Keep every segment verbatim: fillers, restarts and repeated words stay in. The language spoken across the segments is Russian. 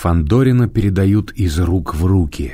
Фандорина передают из рук в руки.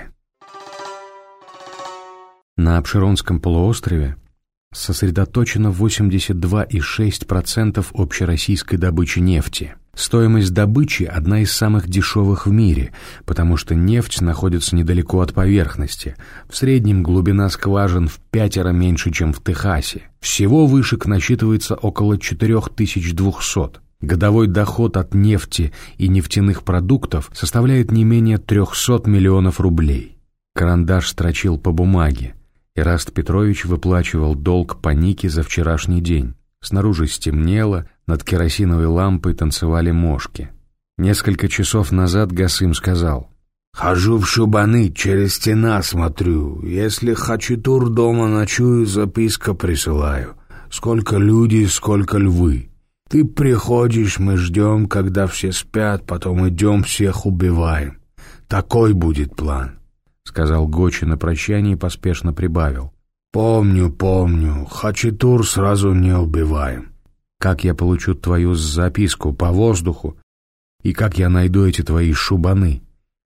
На Апшеронском полуострове сосредоточено восемьдесят два целых шесть десятых процента общероссийской добычи нефти. Стоимость добычи одна из самых дешевых в мире, потому что нефть находится недалеко от поверхности. В среднем глубина скважин в пятеро меньше, чем в Техасе. Всего вышек насчитывается около четыре тысячи двести. Годовой доход от нефти и нефтяных продуктов составляет не менее триста миллионов рублей. Карандаш строчил по бумаге. Ираст Петрович выплачивал долг по Нике за вчерашний день. Снаружи стемнело, над керосиновой лампой танцевали мошки. Несколько часов назад Гасым сказал: «Хожу в Шубаны, через стена смотрю. Если Хачатур дома ночую, записка присылаю. Сколько людей, сколько львы. Ты приходишь, мы ждем, когда все спят, потом идем, всех убиваем. Такой будет план», — сказал Гочи на прощание и поспешно прибавил: «Помню, помню, Хачатур сразу не убиваем». «Как я получу твою записку по воздуху? И как я найду эти твои шубаны?»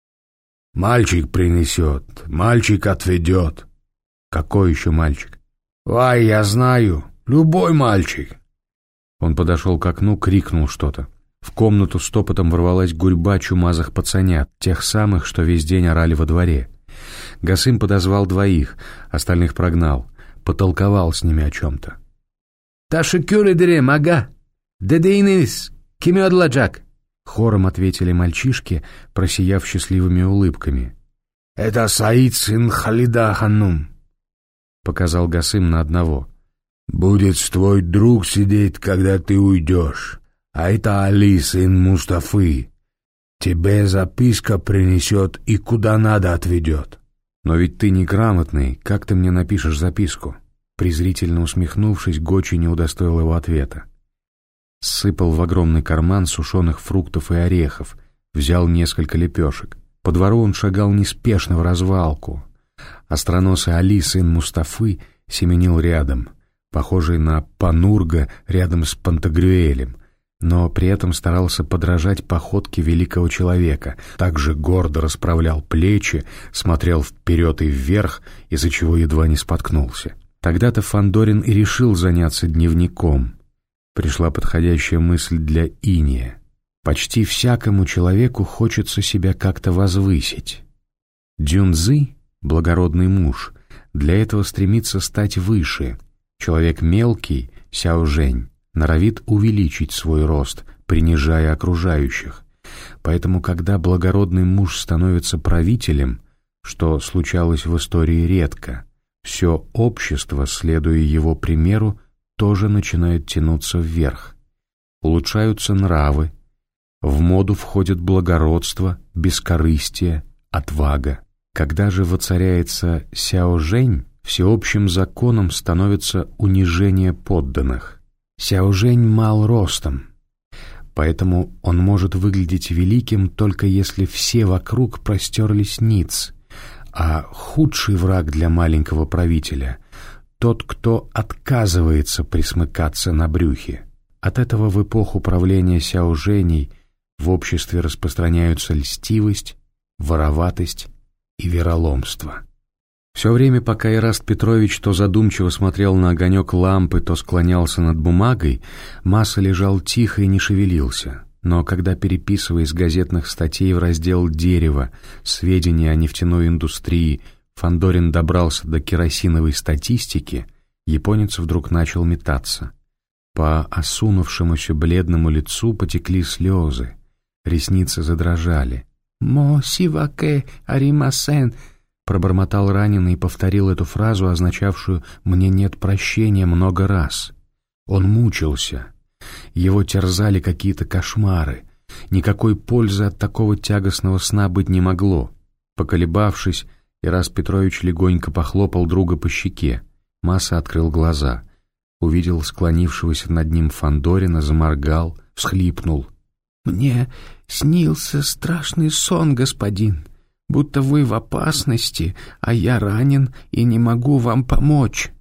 «Мальчик принесет, мальчик отведет». «Какой еще мальчик?» «Ай, я знаю, любой мальчик». Он подошел к окну, крикнул что-то. В комнату стопотом ворвалась гурьба чумазых пацанят, тех самых, что весь день орали во дворе. Гасым подозвал двоих, остальных прогнал, потолковал с ними о чем-то. «Ташикюр эдерем, ага! Дедейнис! Кимёдладжак!» Хором ответили мальчишки, просияв счастливыми улыбками. «Это Саид, сын Халида ханум», — показал Гасым на одного. «Будет твой друг сидеть, когда ты уйдешь. А это Али, сын Мустафы. Тебе записка принесет и куда надо отведет». «Но ведь ты неграмотный, как ты мне напишешь записку?» Презрительно усмехнувшись, Гочи не удостоил его ответа. Сыпал в огромный карман сушеных фруктов и орехов, взял несколько лепешек. По двору он шагал неспешно в развалку. Остроносый Али, сын Мустафы, семенил рядом, похожий на Панурга рядом с Пантагрюэлем, но при этом старался подражать походке великого человека, также гордо расправлял плечи, смотрел вперед и вверх, из-за чего едва не споткнулся. Тогда-то Фандорин и решил заняться дневником. Пришла подходящая мысль для иния. Почти всякому человеку хочется себя как-то возвысить. Дюнзы, благородный муж, для этого стремится стать выше. Человек мелкий, Сяожень, норовит увеличить свой рост, принижая окружающих. Поэтому, когда благородный муж становится правителем, что случалось в истории редко, все общество, следуя его примеру, тоже начинает тянуться вверх. Улучшаются нравы, в моду входит благородство, бескорыстие, отвага. Когда же воцаряется Сяожень, всеобщим законом становится унижение подданных. Сяожень мал ростом, поэтому он может выглядеть великим только если все вокруг простерлись ниц, а худший враг для маленького правителя — тот, кто отказывается присмыкаться на брюхе. От этого в эпоху правления Сяоженей в обществе распространяются льстивость, вороватость и вероломство. Все время, пока Ираст Петрович то задумчиво смотрел на огонек лампы, то склонялся над бумагой, Маса лежал тихо и не шевелился. Но когда, переписывая из газетных статей в раздел «Дерево» сведения о нефтяной индустрии, Фандорин добрался до керосиновой статистики, японец вдруг начал метаться. По осунувшемуся бледному лицу потекли слезы, ресницы задрожали. «Мо сиваке аримасен», пробормотал раненый и повторил эту фразу, означавшую «мне нет прощения» много раз. Он мучился. Его терзали какие-то кошмары. Никакой пользы от такого тягостного сна быть не могло. Поколебавшись, Ираст Петрович легонько похлопал друга по щеке. Маса открыл глаза. Увидел склонившегося над ним Фандорина, заморгал, всхлипнул. «Мне снился страшный сон, господин, будто вы в опасности, а я ранен и не могу вам помочь».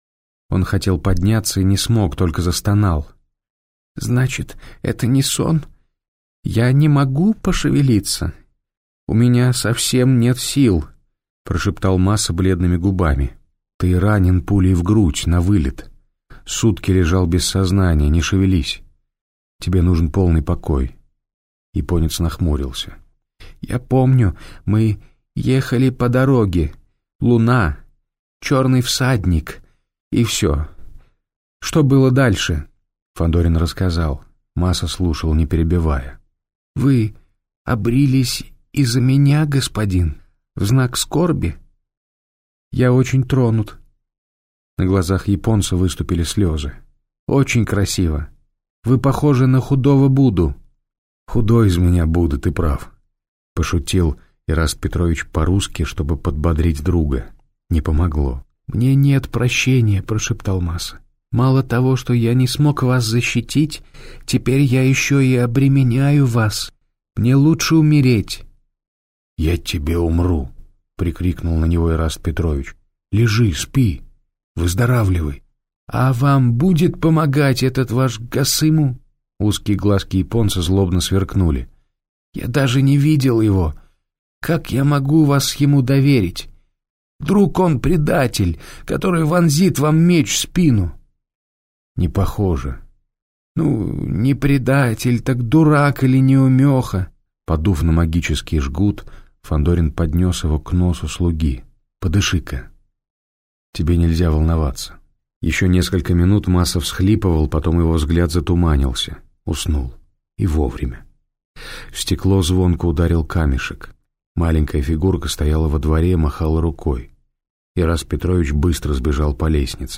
Он хотел подняться и не смог, только застонал. «Значит, это не сон? Я не могу пошевелиться? «У меня совсем нет сил», — прошептал Маса бледными губами. «Ты ранен пулей в грудь, на вылет. Сутки лежал без сознания, не шевелись. Тебе нужен полный покой». Японец нахмурился. «Я помню, мы ехали по дороге. Луна, черный всадник, и все. Что было дальше?» Фандорин рассказал. Маса слушал, не перебивая. «Вы обрились из-за меня, господин, в знак скорби?» «Я очень тронут». На глазах японца выступили слезы. «Очень красиво. Вы похожи на худого Будду». «Худой из меня Будда, ты прав», — пошутил Ираст Петрович по-русски, чтобы подбодрить друга. Не помогло. «Мне нет прощения», — прошептал Маса. «Мало того, что я не смог вас защитить, теперь я еще и обременяю вас. Мне лучше умереть». «Я тебе умру», — прикрикнул на него Ираст Петрович. «Лежи, спи, выздоравливай». «А вам будет помогать этот ваш Гасыму?» Узкие глазки японца злобно сверкнули. «Я даже не видел его. Как я могу вас ему доверить? Вдруг он предатель, который вонзит вам меч в спину?» «Не похоже». «Ну, не предатель, так дурак или неумеха». Подув на магический жгут, Фандорин поднес его к носу слуги. «Подыши-ка. Тебе нельзя волноваться». Еще несколько минут Маса всхлипывал, потом его взгляд затуманился. Уснул. И вовремя. В стекло звонко ударил камешек. Маленькая фигурка стояла во дворе, махала рукой. Ираст Петрович быстро сбежал по лестнице.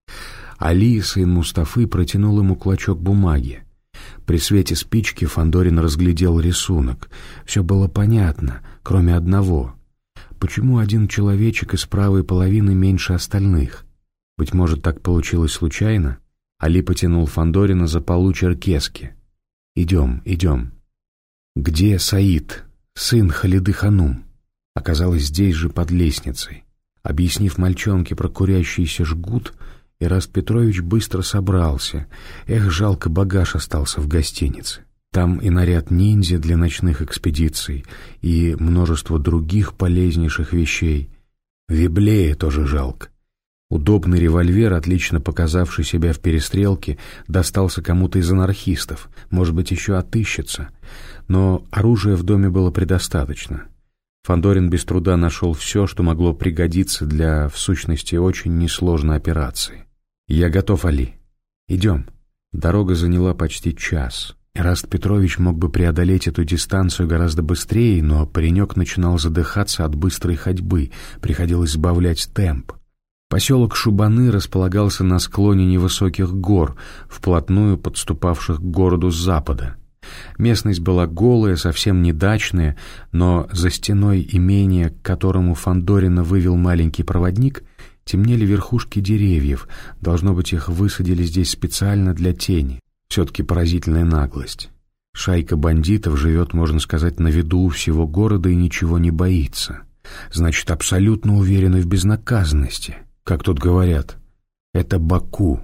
Али, сын Мустафы, протянул ему клочок бумаги. При свете спички Фандорин разглядел рисунок. Все было понятно, кроме одного. Почему один человечек из правой половины меньше остальных? Быть может, так получилось случайно? Али потянул Фандорина за полу черкески. «Идем, идем». «Где Саид, сын Халиды Ханум?» Оказалось, здесь же под лестницей. Объяснив мальчонке про курящийся жгут, Ираст Петрович быстро собрался. Эх, жалко, багаж остался в гостинице. Там и наряд ниндзя для ночных экспедиций, и множество других полезнейших вещей. Виблея тоже жалко. Удобный револьвер, отлично показавший себя в перестрелке, достался кому-то из анархистов, может быть, еще отыщется. Но оружия в доме было предостаточно. Фандорин без труда нашел все, что могло пригодиться для, в сущности, очень несложной операции. «Я готов, Али. Идем». Дорога заняла почти час. Ираст Петрович мог бы преодолеть эту дистанцию гораздо быстрее, но паренек начинал задыхаться от быстрой ходьбы, приходилось сбавлять темп. Поселок Шубаны располагался на склоне невысоких гор, вплотную подступавших к городу с запада. Местность была голая, совсем не дачная, но за стеной имения, к которому Фандорина вывел маленький проводник, темнели верхушки деревьев, должно быть, их высадили здесь специально для тени. Все-таки поразительная наглость. Шайка бандитов живет, можно сказать, на виду у всего города и ничего не боится. Значит, абсолютно уверены в безнаказанности. Как тут говорят, это Баку.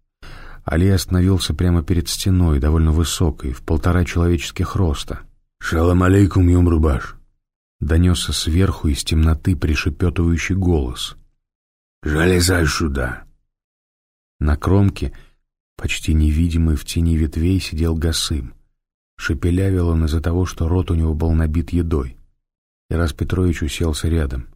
Али остановился прямо перед стеной, довольно высокой, в полтора человеческих роста. «Шалам алейкум, Юмрубаш!» Донесся сверху из темноты пришепетывающий голос. «Залезай сюда!» На кромке, почти невидимый в тени ветвей, сидел Гасым. Шепелявил он из-за того, что рот у него был набит едой. Ираст Петрович уселся рядом.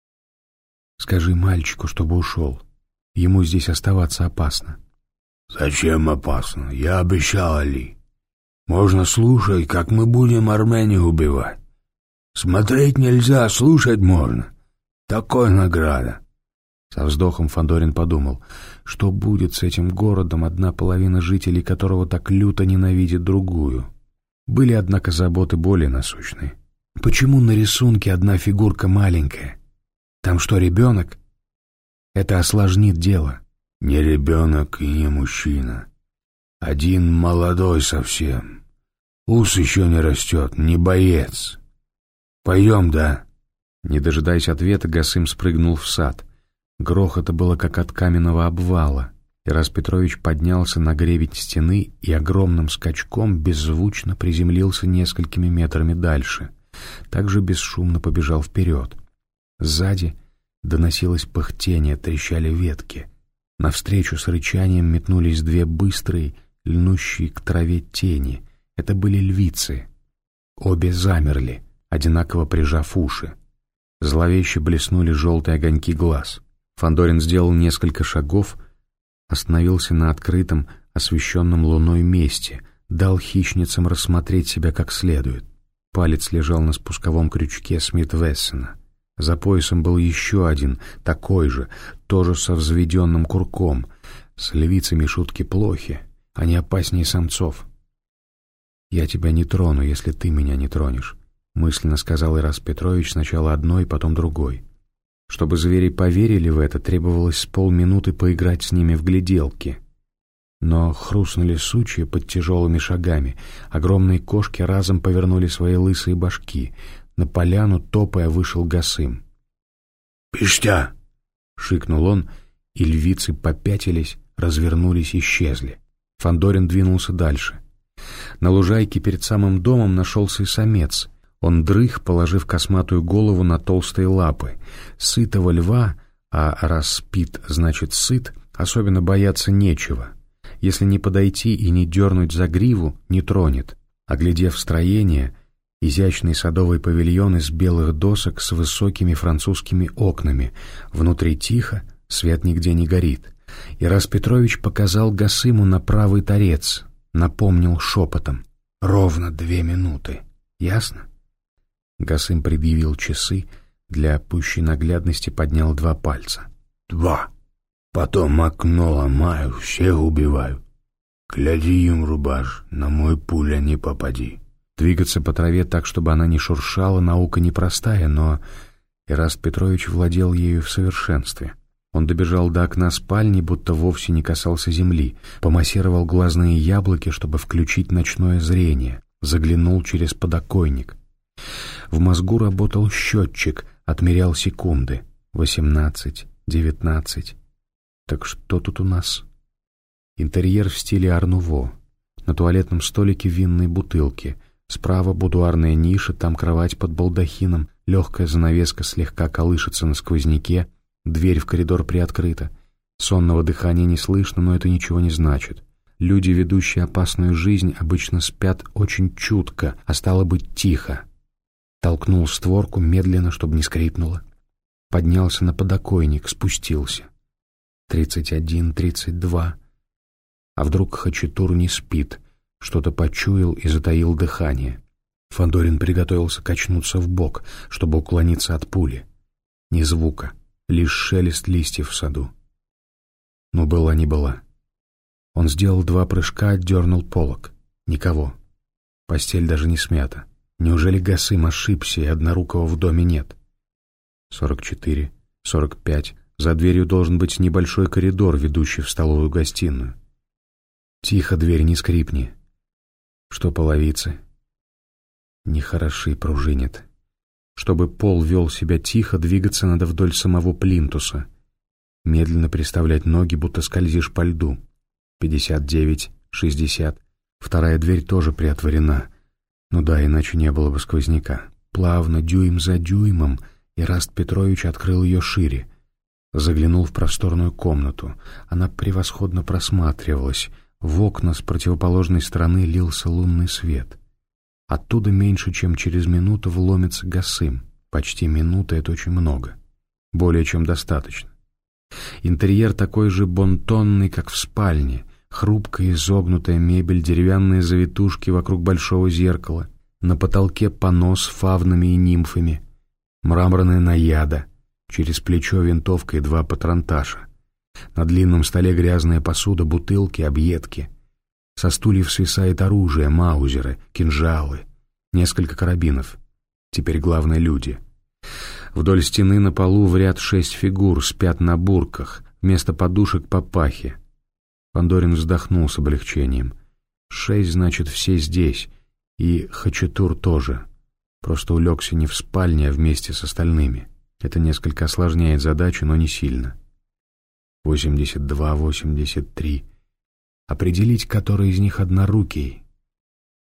«Скажи мальчику, чтобы ушел. Ему здесь оставаться опасно». «Зачем опасно? Я обещал, Али. Можно слушать, как мы будем армяне убивать. Смотреть нельзя, слушать можно. Такой награда». Со вздохом Фандорин подумал, что будет с этим городом, одна половина жителей которого так люто ненавидит другую. Были, однако, заботы более насущные. Почему на рисунке одна фигурка маленькая? Там что, ребенок? Это осложнит дело. Не ребенок и не мужчина. Один молодой совсем. Ус еще не растет, не боец. Пойдем, да?» Не дожидаясь ответа, Гасым спрыгнул в сад. Грохота было, как от каменного обвала. Ираст Петрович поднялся на гребень стены и огромным скачком беззвучно приземлился несколькими метрами дальше. также бесшумно побежал вперед. Сзади доносилось пыхтение, трещали ветки. Навстречу с рычанием метнулись две быстрые, льнущие к траве тени. Это были львицы. Обе замерли, одинаково прижав уши. Зловеще блеснули желтые огоньки глаз. Фандорин сделал несколько шагов, остановился на открытом, освещенном луной месте, дал хищницам рассмотреть себя как следует. Палец лежал на спусковом крючке Смит-Вессона. За поясом был еще один, такой же, тоже со взведенным курком. С львицами шутки плохи, они опаснее самцов. «Я тебя не трону, если ты меня не тронешь», — мысленно сказал Ираст Петрович сначала одной, потом другой. Чтобы звери поверили в это, требовалось с полминуты поиграть с ними в гляделки. Но хрустнули сучья под тяжелыми шагами, огромные кошки разом повернули свои лысые башки. На поляну, топая, вышел Гасым. «Пиштя!» — шикнул он, и львицы попятились, развернулись, исчезли. Фандорин двинулся дальше. На лужайке перед самым домом нашелся и самец. Он дрых, положив косматую голову на толстые лапы. Сытого льва, а раз спит, значит сыт, особенно бояться нечего. Если не подойти и не дернуть за гриву, не тронет. Оглядев строение, изящный садовый павильон из белых досок с высокими французскими окнами. Внутри тихо, свет нигде не горит. Ираст Петрович показал Гасыму на правый торец, напомнил шепотом. «Ровно две минуты. Ясно?» Гасым предъявил часы, для пущей наглядности поднял два пальца. «Два. Потом окно ломаю, всех убиваю. Гляди им, рубаш, на мой пуля не попади». Двигаться по траве так, чтобы она не шуршала, наука непростая, но Ираст Петрович владел ею в совершенстве. Он добежал до окна спальни, будто вовсе не касался земли, помассировал глазные яблоки, чтобы включить ночное зрение, заглянул через подоконник. В мозгу работал счетчик, отмерял секунды. Восемнадцать, девятнадцать. Так что тут у нас? Интерьер в стиле ар-нуво. На туалетном столике винные бутылки. Справа будуарная ниша, там кровать под балдахином, легкая занавеска слегка колышется на сквозняке, дверь в коридор приоткрыта. Сонного дыхания не слышно, но это ничего не значит. Люди, ведущие опасную жизнь, обычно спят очень чутко, а стало быть тихо. Толкнул створку медленно, чтобы не скрипнуло. Поднялся на подоконник, спустился. Тридцать один, тридцать два. А вдруг Хачатур не спит, что-то почуял и затаил дыхание. Фандорин приготовился качнуться вбок, чтобы уклониться от пули. Ни звука, лишь шелест листьев в саду. Но была не была. Он сделал два прыжка, отдернул полог. Никого. Постель даже не смята. Неужели Гасым ошибся, и однорукого в доме нет? Сорок четыре, сорок пять. За дверью должен быть небольшой коридор, ведущий в столовую-гостиную. Тихо, дверь, не скрипни. Что половицы? Нехороши, пружинят. Чтобы пол вел себя тихо, двигаться надо вдоль самого плинтуса. Медленно приставлять ноги, будто скользишь по льду. Пятьдесят девять, шестьдесят. Вторая дверь тоже приотворена. Ну да, иначе не было бы сквозняка. Плавно, дюйм за дюймом, Ираст Петрович открыл ее шире. Заглянул в просторную комнату. Она превосходно просматривалась. В окна с противоположной стороны лился лунный свет. Оттуда меньше, чем через минуту вломится Гасым. Почти минута — это очень много. Более чем достаточно. Интерьер такой же бонтонный, как в спальне. Хрупкая изогнутая мебель, деревянные завитушки вокруг большого зеркала. На потолке панно с фавнами и нимфами. Мраморная наяда. Через плечо винтовка и два патронташа. На длинном столе грязная посуда, бутылки, объедки. Со стульев свисает оружие, маузеры, кинжалы, несколько карабинов. Теперь главное — люди. Вдоль стены на полу в ряд шесть фигур, спят на бурках, вместо подушек — папахи. Фандорин вздохнул с облегчением. Шесть, значит, все здесь, и Хачатур тоже. Просто улегся не в спальне, а вместе с остальными. Это несколько осложняет задачу, но не сильно. Восемьдесят два, восемьдесят три. Определить, который из них однорукий.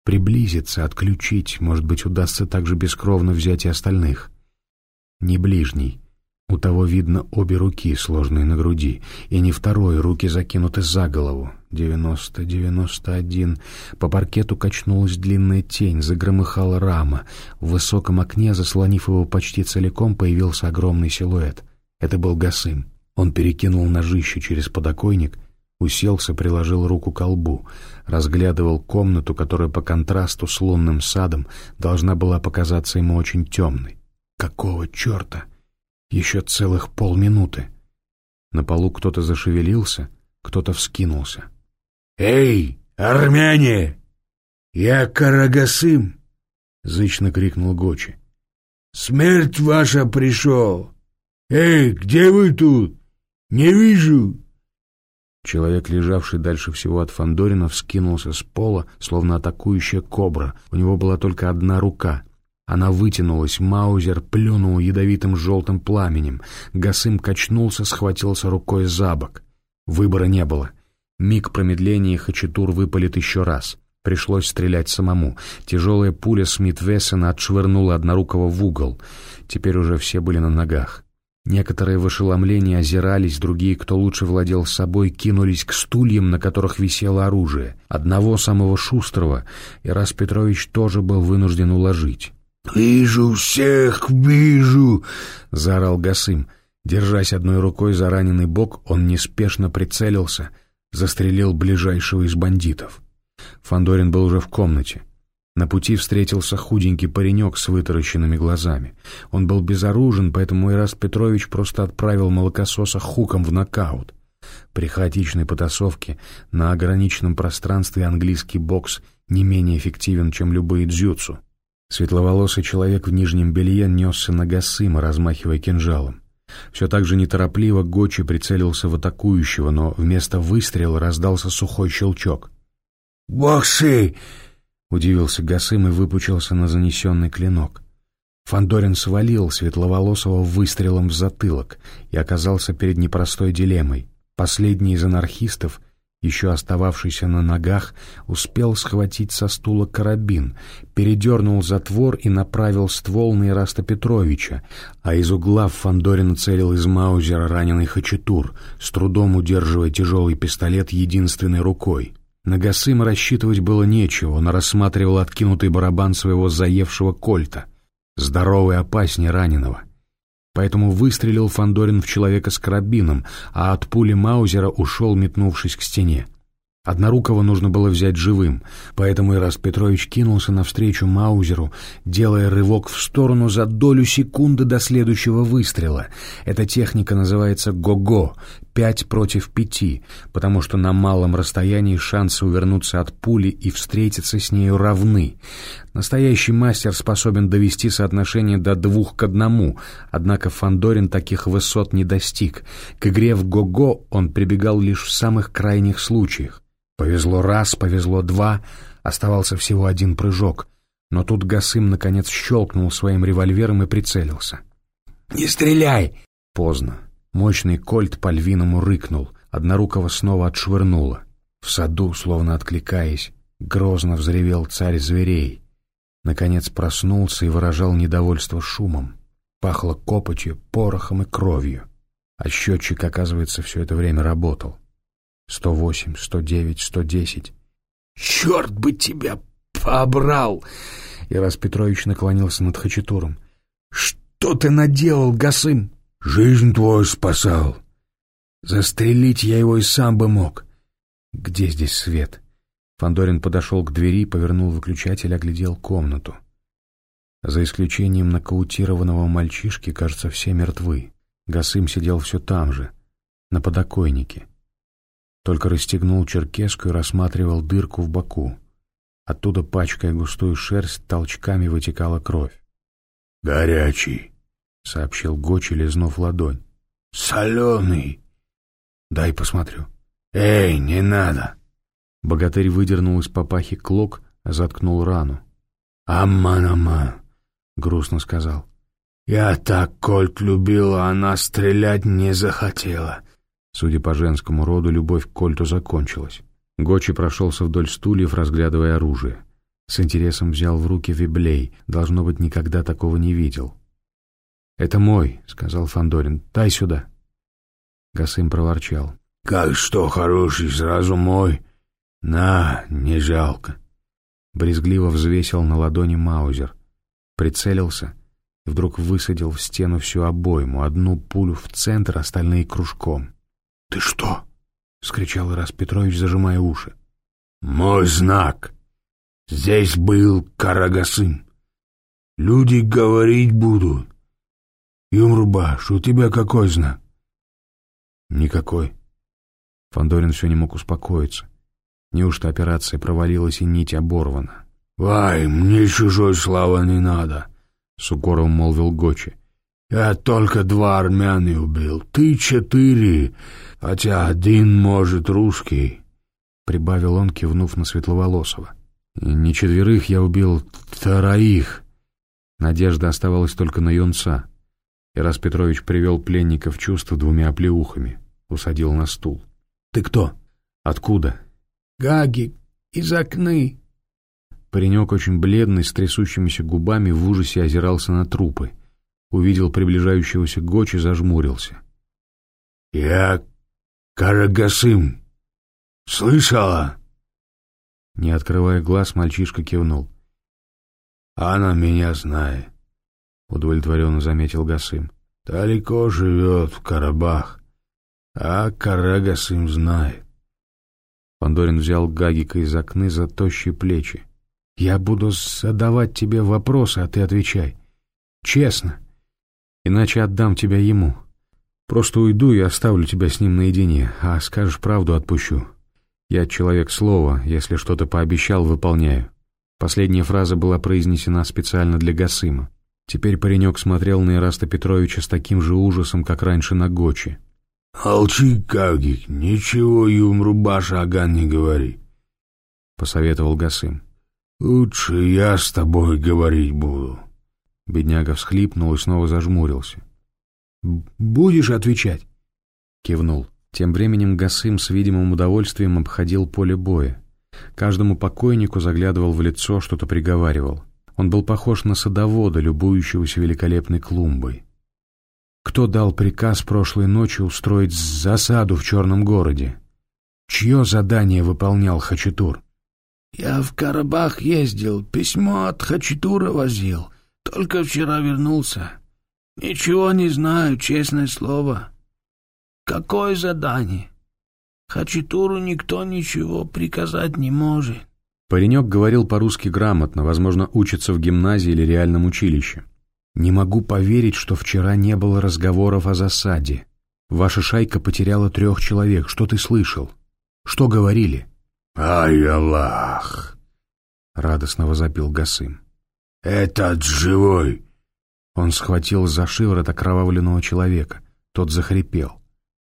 Приблизиться, отключить, может быть, удастся также бескровно взять и остальных. Не ближний. У того видно обе руки, сложенные на груди, и не второй, руки закинуты за голову. Девяносто, девяносто один. По паркету качнулась длинная тень, загромыхала рама. В высоком окне, заслонив его почти целиком, появился огромный силуэт. Это был Гасым. Он перекинул ножище через подоконник, уселся, приложил руку к лбу, разглядывал комнату, которая по контрасту с лунным садом должна была показаться ему очень темной. Какого черта? Еще целых полминуты. На полу кто-то зашевелился, кто-то вскинулся. «Эй, армяне! Я Карагасым!» — зычно крикнул Гочи. «Смерть ваша пришел! Эй, где вы тут? Не вижу!» Человек, лежавший дальше всего от Фандорина, вскинулся с пола, словно атакующая кобра. У него была только одна рука. Она вытянулась, маузер плюнул ядовитым желтым пламенем. Гасым качнулся, схватился рукой за бок. Выбора не было. Миг промедления, и Хачатур выпалит еще раз. Пришлось стрелять самому. Тяжелая пуля Смит-Вессена отшвырнула однорукого в угол. Теперь уже все были на ногах. Некоторые в ошеломлении озирались, другие, кто лучше владел собой, кинулись к стульям, на которых висело оружие. Одного, самого шустрого, Ирас Петрович тоже был вынужден уложить. «Вижу всех, вижу!» — заорал Гасым. Держась одной рукой за раненый бок, он неспешно прицелился, застрелил ближайшего из бандитов. Фандорин был уже в комнате. На пути встретился худенький паренек с вытаращенными глазами. Он был безоружен, поэтому Ираст Петрович просто отправил молокососа хуком в нокаут. При хаотичной потасовке на ограниченном пространстве английский бокс не менее эффективен, чем любые дзюцу. Светловолосый человек в нижнем белье несся на Гасыма, размахивая кинжалом. Все так же неторопливо Гочи прицелился в атакующего, но вместо выстрела раздался сухой щелчок. «Боксы!» — удивился Гасым и выпучился на занесенный клинок. Фандорин свалил Светловолосого выстрелом в затылок и оказался перед непростой дилеммой. Последний из анархистов, еще остававшийся на ногах, успел схватить со стула карабин, передернул затвор и направил ствол на Ираста Петровича, а из угла в Фандорина целил из маузера раненый Хачатур, с трудом удерживая тяжелый пистолет единственной рукой. На Гасыма рассчитывать было нечего, он рассматривал откинутый барабан своего заевшего кольта. Здоровый опаснее раненого. Поэтому выстрелил Фандорин в человека с карабином, а от пули маузера ушел, метнувшись к стене. Однорукого нужно было взять живым, поэтому Ираст Петрович кинулся навстречу маузеру, делая рывок в сторону за долю секунды до следующего выстрела. Эта техника называется го-го, пять против пяти, потому что на малом расстоянии шансы увернуться от пули и встретиться с нею равны. Настоящий мастер способен довести соотношение до двух к одному, однако Фандорин таких высот не достиг. К игре в го-го он прибегал лишь в самых крайних случаях. Повезло раз, повезло два, оставался всего один прыжок. Но тут Гасым наконец щелкнул своим револьвером и прицелился. «Не стреляй!» Поздно. Мощный кольт по-львиному рыкнул, однорукого снова отшвырнуло. В саду, словно откликаясь, грозно взревел царь зверей. Наконец проснулся и выражал недовольство шумом. Пахло копотью, порохом и кровью. А счетчик, оказывается, все это время работал. Сто восемь, сто девять, сто десять. «Черт бы тебя побрал!» Ираст Петрович наклонился над Хачатуром. «Что ты наделал, Гасым?» «Жизнь твою спасал». «Застрелить я его и сам бы мог». «Где здесь свет?» Фандорин подошел к двери, повернул выключатель, оглядел комнату. За исключением нокаутированного мальчишки, кажется, все мертвы. Гасым сидел все там же, на подоконнике. Только расстегнул черкеску и рассматривал дырку в боку. Оттуда, пачкая густую шерсть, толчками вытекала кровь. «Горячий», — сообщил Гочи, лизнув ладонь. «Соленый». «Дай посмотрю». «Эй, не надо». Богатырь выдернул из папахи клок, заткнул рану. «Аман-аман», — грустно сказал. «Я так кольт любила, она стрелять не захотела». Судя по женскому роду, любовь к кольту закончилась. Гочи прошелся вдоль стульев, разглядывая оружие. С интересом взял в руки виблей, должно быть, никогда такого не видел. «Это мой», — сказал Фандорин, — «дай сюда». Гасым проворчал. «Как что, хороший, сразу мой? На, не жалко». Брезгливо взвесил на ладони маузер, прицелился и вдруг высадил в стену всю обойму, одну пулю в центр, остальные кружком. «Ты что?» — вскричал Ирас Петрович, зажимая уши. «Мой знак. Здесь был Карагасым. Люди говорить будут. Юмрубаш, у тебя какой знак?» «Никакой». Фандорин все не мог успокоиться. Неужто операция провалилась и нить оборвана? «Вай, мне чужой славы не надо», — с укором молвил Гочи. «Я только два армяны убил, ты четыре, хотя один, может, русский», — прибавил он, кивнув на Светловолосого. «Не четверых я убил, троих». Надежда оставалась только на юнца. Ирас Петрович привел пленника в чувство двумя оплеухами, усадил на стул. «Ты кто? Откуда?» «Гагик, из окны». Паренек, очень бледный, с трясущимися губами, в ужасе озирался на трупы. Увидел приближающегося Гочи, зажмурился. «Я Карагасым. Слышала?» Не открывая глаз, мальчишка кивнул. «Она меня знает», — удовлетворенно заметил Гасым. «Далеко живет, в Карабах, а Карагасым знает». Фандорин взял Гагика из окна за тощие плечи. «Я буду задавать тебе вопросы, а ты отвечай. Честно. Иначе отдам тебя ему. Просто уйду и оставлю тебя с ним наедине, а скажешь правду — отпущу. Я человек слова, если что-то пообещал, выполняю». Последняя фраза была произнесена специально для Гасыма. Теперь паренек смотрел на Ираста Петровича с таким же ужасом, как раньше на Гочи. «Молчи, Гагик, ничего Юмрубаш Аган не говори», — посоветовал Гасым. «Лучше я с тобой говорить буду». Бедняга всхлипнул и снова зажмурился. «Будешь отвечать?» — кивнул. Тем временем Гасым с видимым удовольствием обходил поле боя. Каждому покойнику заглядывал в лицо, что-то приговаривал. Он был похож на садовода, любующегося великолепной клумбой. Кто дал приказ прошлой ночью устроить засаду в Черном городе? Чье задание выполнял Хачатур? «Я в Карабах ездил, письмо от Хачатура возил. Только вчера вернулся. Ничего не знаю, честное слово. Какое задание? Хачатуру никто ничего приказать не может». Паренек говорил по-русски грамотно, возможно, учится в гимназии или реальном училище. «Не могу поверить, что вчера не было разговоров о засаде. Ваша шайка потеряла трех человек. Что ты слышал? Что говорили?» «Ай, Аллах!» — радостно возопил Гасым. «Этот живой!» Он схватил за шиворот окровавленного человека. Тот захрипел.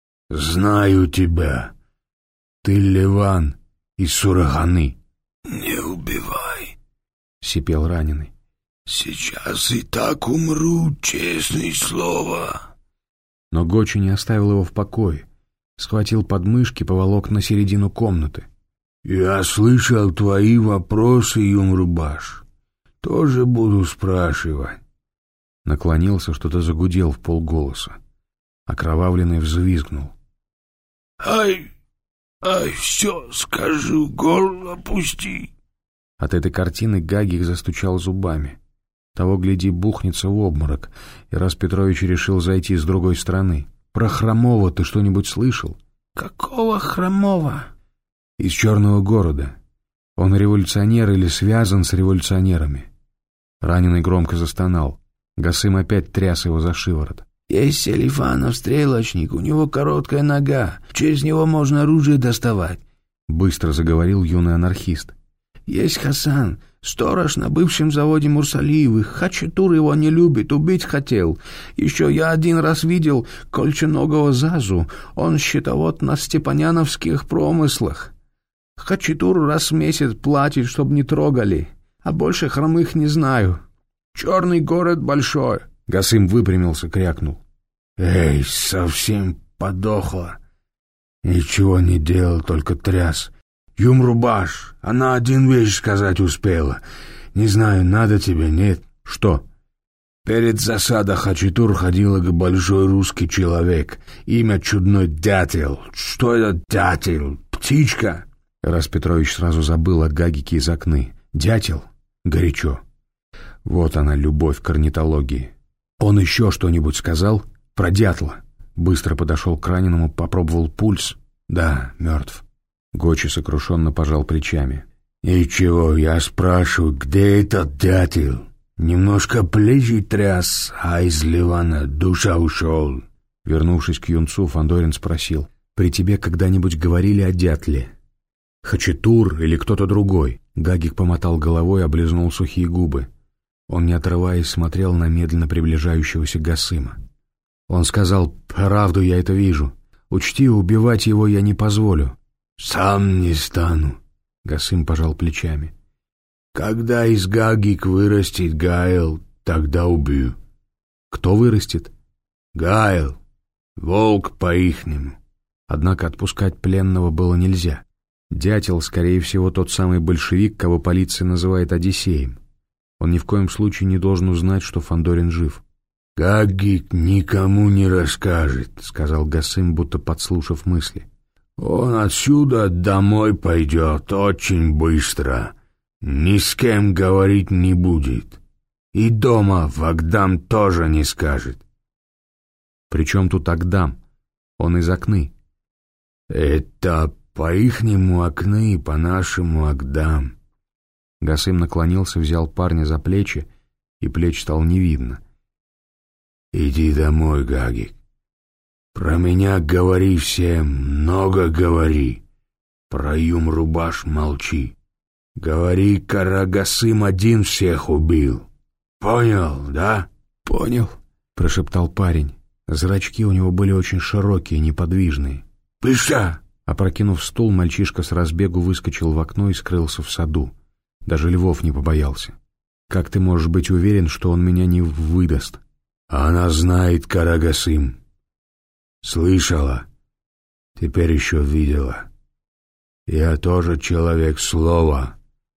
«Знаю тебя. Ты Ливан из Сураганы». «Не убивай!» — сипел раненый. «Сейчас и так умру, честное слово». Но Гочи не оставил его в покое. Схватил подмышки, поволок на середину комнаты. «Я слышал твои вопросы, Юмрубаш. Тоже буду спрашивать». Наклонился, что-то загудел в полголоса. Окровавленный взвизгнул. «Ай, ай, все скажу, горло пусти». От этой картины Гагик застучал зубами. Того, гляди, бухнется в обморок. Ирас Петрович решил зайти с другой стороны. «Про Хромова ты что-нибудь слышал?» «Какого Хромова?» «Из Черного города. Он революционер или связан с революционерами?» Раненый громко застонал. Гасым опять тряс его за шиворот. «Есть Селифанов стрелочник, у него короткая нога. Через него можно оружие доставать», — быстро заговорил юный анархист. «Есть Хасан, сторож на бывшем заводе Мурсалиевых. Хачатур его не любит, убить хотел. Еще я один раз видел кольченогого Зазу. Он счетовод на степаняновских промыслах. Хачатур раз в месяц платит, чтобы не трогали. А больше хромых не знаю. Черный город большой». Гасым выпрямился, крякнул. «Эй, совсем подохла. Ничего не делал, только тряс. Юмрубаш, она один вещь сказать успела. Не знаю, надо тебе, нет. Что? Перед засадой Хачатур ходил к большой русский человек. Имя чудной Дятел. Что это Дятел? Птичка? Раз Петрович сразу забыл о Гагике из окны. Дятел? Горячо. Вот она, любовь к орнитологии. Он еще что-нибудь сказал? Про дятла? Быстро подошел к раненому, попробовал пульс. Да, мертв. Гочи сокрушенно пожал плечами. И чего, я спрашиваю, где этот дятел? Немножко плечи тряс, а из Ливана душа ушел. Вернувшись к юнцу, Фандорин спросил: «При тебе когда-нибудь говорили о дятле? Хачатур или кто-то другой?» Гагик помотал головой и облизнул сухие губы. Он, не отрываясь, смотрел на медленно приближающегося Гасыма. Он сказал: «Правду я это вижу. Учти, убивать его я не позволю». «Сам не стану», — Гасым пожал плечами. «Когда из Гагик вырастет Гайл, тогда убью». «Кто вырастет?» «Гайл. Волк по-ихнему». Однако отпускать пленного было нельзя. Дятел, скорее всего, тот самый большевик, кого полиция называет Одиссеем. Он ни в коем случае не должен узнать, что Фандорин жив. «Гагик никому не расскажет», — сказал Гасым, будто подслушав мысли. «Он отсюда домой пойдет очень быстро. Ни с кем говорить не будет. И дома в Агдам тоже не скажет». «При чем тут Агдам? Он из Акны». «Это по-ихнему Акны, по-нашему Агдам». Гасым наклонился, взял парня за плечи, и плеч стало не видно. «Иди домой, Гагик. Про меня говори всем, много говори. Про Юмрубаш молчи. Говори, Карагасым один всех убил. Понял, да?» «Понял», — прошептал парень. Зрачки у него были очень широкие, неподвижные. «Пыша!» Опрокинув стул, мальчишка с разбегу выскочил в окно и скрылся в саду. Даже львов не побоялся. «Как ты можешь быть уверен, что он меня не выдаст?» «Она знает, Карагасым. Слышала. Теперь еще видела. Я тоже человек слова.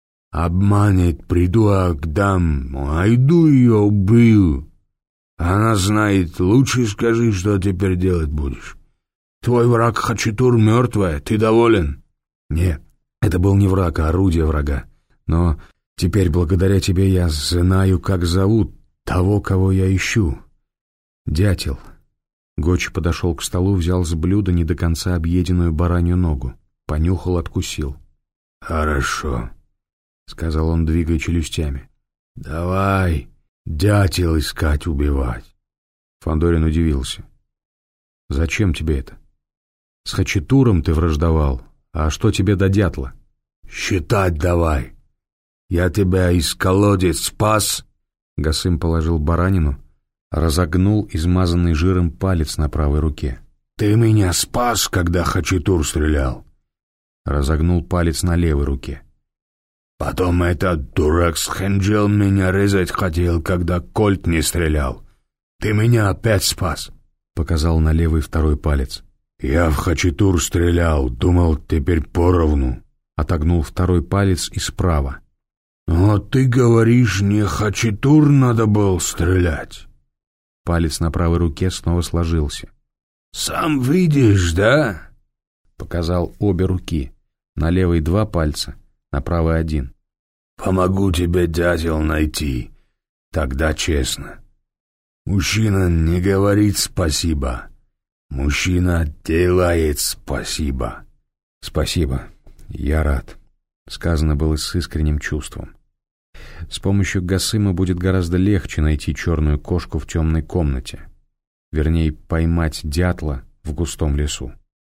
Обманет, приду Агдам, найду ее, убью. Она знает, лучше скажи, что теперь делать будешь. Твой враг Хачатур мертвая, ты доволен?» «Нет, это был не враг, а орудие врага. Но теперь благодаря тебе я знаю, как зовут того, кого я ищу. Дятел». Гочи подошел к столу, взял с блюда не до конца объеденную баранью ногу. Понюхал, откусил. «Хорошо», — сказал он, двигая челюстями. «Давай дятел искать, убивать». Фандорин удивился. «Зачем тебе это? С Хачатуром ты враждовал, а что тебе до дятла?» «Считать давай. Я тебя из колодец спас». Гасым положил баранину, разогнул измазанный жиром палец на правой руке. «Ты меня спас, когда Хачатур стрелял». Разогнул палец на левой руке. «Потом этот дурак Схенджел меня резать хотел, когда Кольт не стрелял. Ты меня опять спас». Показал на левый второй палец. «Я в Хачатур стрелял, думал, теперь поровну». Отогнул второй палец и справа. «Но ты говоришь, не Хачатур надо было стрелять». Палец на правой руке снова сложился. «Сам видишь, да?» Показал обе руки. На левой два пальца, на правой один. «Помогу тебе, дятел, найти. Тогда честно. Мужчина не говорит спасибо. Мужчина делает спасибо». «Спасибо. Я рад». Сказано было с искренним чувством. С помощью Гасыма будет гораздо легче найти черную кошку в темной комнате. Вернее, поймать дятла в густом лесу.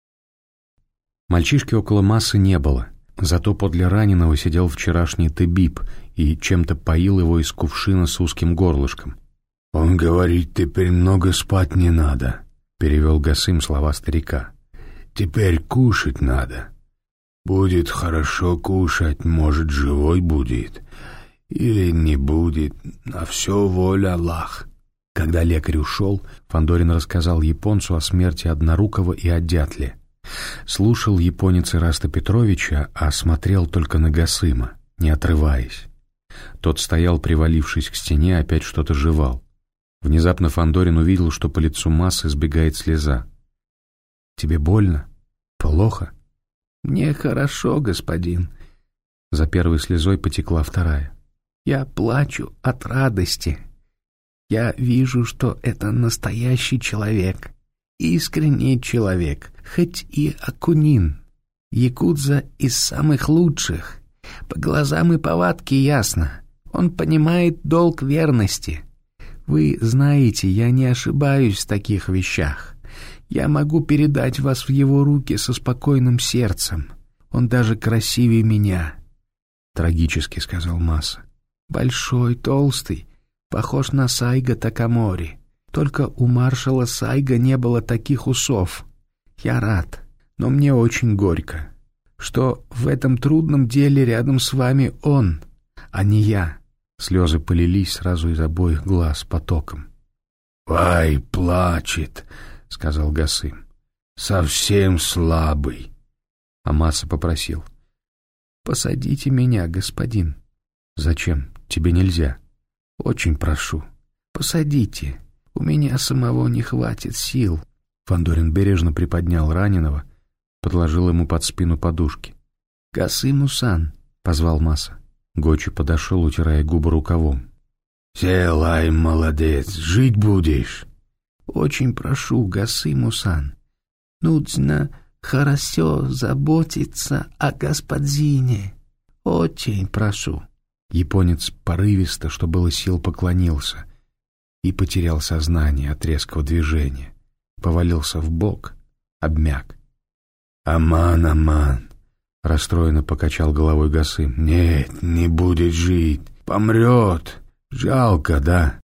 Мальчишки около массы не было. Зато подле раненого сидел вчерашний Тебиб и чем-то поил его из кувшина с узким горлышком. «Он говорит, теперь много спать не надо», — перевел Гасым слова старика. «Теперь кушать надо. Будет хорошо кушать, может, живой будет. Или не будет, а все воля Аллах». Когда лекарь ушел, Фандорин рассказал японцу о смерти Однорукого и о дятле. Слушал японец Ираста Петровича, а смотрел только на Гасыма, не отрываясь. Тот стоял, привалившись к стене, опять что-то жевал. Внезапно Фандорин увидел, что по лицу Массы сбегает слеза. «Тебе больно? Плохо?» «Мне хорошо, господин». За первой слезой потекла вторая. «Я плачу от радости. Я вижу, что это настоящий человек, искренний человек, хоть и Акунин, якудза из самых лучших. По глазам и повадке ясно. Он понимает долг верности. Вы знаете, я не ошибаюсь в таких вещах. Я могу передать вас в его руки со спокойным сердцем. Он даже красивее меня». Трагически сказал Маса. «Большой, толстый, похож на Сайго Такамори. Только у маршала Сайго не было таких усов. Я рад, но мне очень горько, что в этом трудном деле рядом с вами он, а не я». Слезы полились сразу из обоих глаз потоком. «Вай, плачет», — сказал Гасым. «Совсем слабый». А Маса попросил. «Посадите меня, господин». «Зачем? Тебе нельзя». «Очень прошу, посадите. У меня самого не хватит сил». Фандорин бережно приподнял раненого, подложил ему под спину подушки. «Гасым-сан», — позвал Маса. Гочи подошел, утирая губы рукавом. «Селай, молодец, жить будешь». «Очень прошу, Гасым-сан, нужно хорошо заботиться о господине. Очень прошу». Японец порывисто, что было сил, поклонился и потерял сознание от резкого движения. Повалился в бок, обмяк. «Аман, аман», — расстроенно покачал головой Гасым. «Нет, не будет жить, помрет. Жалко, да?»